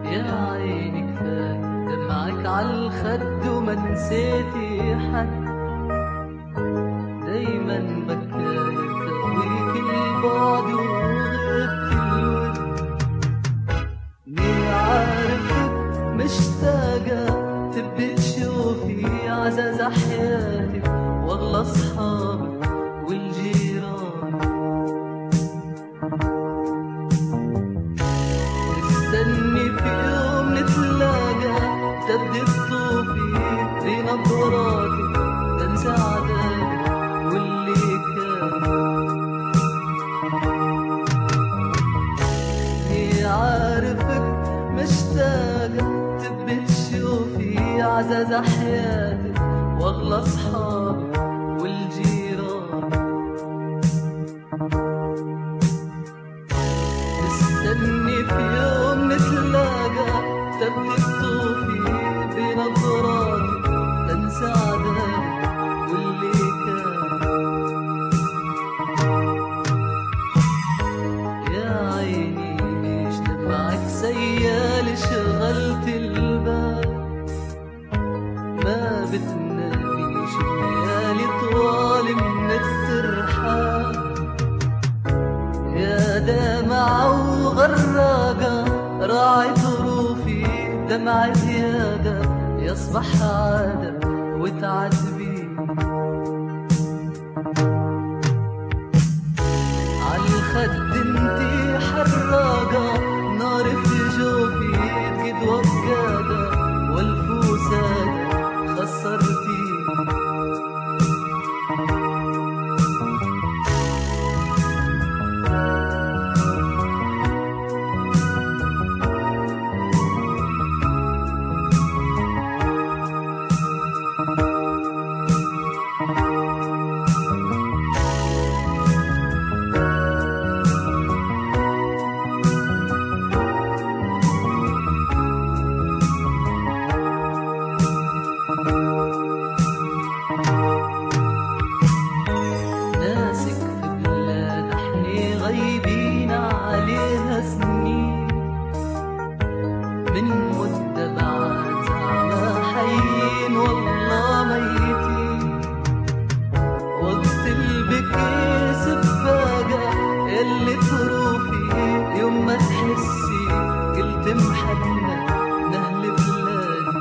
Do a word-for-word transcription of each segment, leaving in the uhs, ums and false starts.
يا عيني كفاية دمعك عالخد وما نسيتي حد، دايما بكاية تهويك البعد وغبت الود. مين عارفك مشتاقة تبي تشوفي عزاز حياتك، والله أصحابك والجيران مستني في يوم نتلاقى، تبدي تطوفي بنظراتك تنسى عذابك واللي كان. هي عارفك مشتاقة تبي تشوفي عزاز حياتك، والله أصحابك والجيران مستني في يوم نتلاقى، تبدي تطوفي بنظراتك تنسى عذابك واللي كان. يا عيني ليش دمعك سيال شغلت البال، ما بتناميش الليالي طوال من الترحال. يا دمعة وغراقة راعي ظروفي، دمعة زيادة يصبح عادة وتعذبي. عالخد انتي حراقة نار في جوفي تقد وقادة، والفوسادة خسرتي. ناسك في بلاد احنا غايبين عليها سنين، من مدة بعد زعما حيين والله ميتين. وقت البكي سفاقة اللي تروفي يوم ما تحسي قلت محنة نهل بلادي،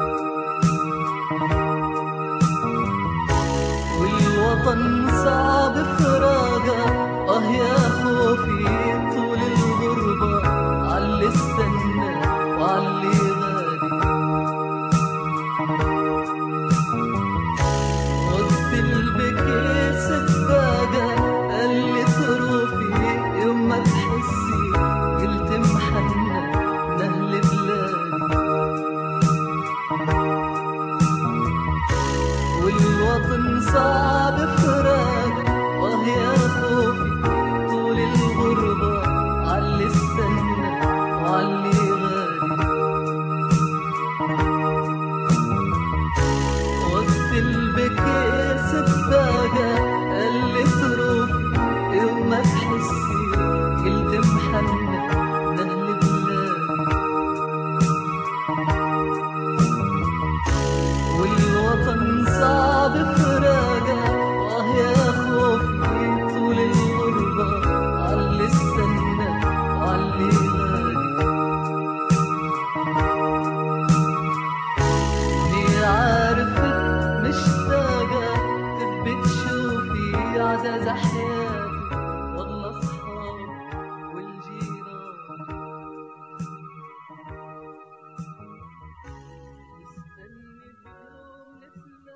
والوطن صعب فراقة. اه يا خوفي طول الغربة عاللي استنى